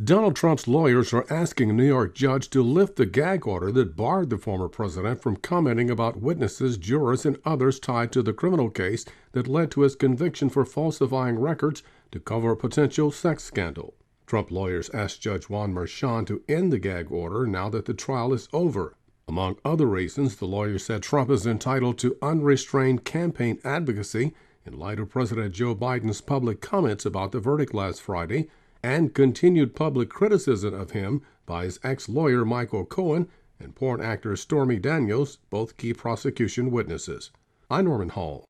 Donald Trump's lawyers are asking a New York judge to lift the gag order that barred the former president from commenting about witnesses, jurors, and others tied to the criminal case that led to his conviction for falsifying records to cover a potential sex scandal. Trump lawyers asked Judge Juan Merchan to end the gag order now that the trial is over. Among other reasons, the lawyer said Trump is entitled to unrestrained campaign advocacy in light of President Joe Biden's public comments about the verdict last Friday and continued public criticism of him by his ex-lawyer Michael Cohen and porn actor Stormy Daniels, both key prosecution witnesses. I'm Norman Hall.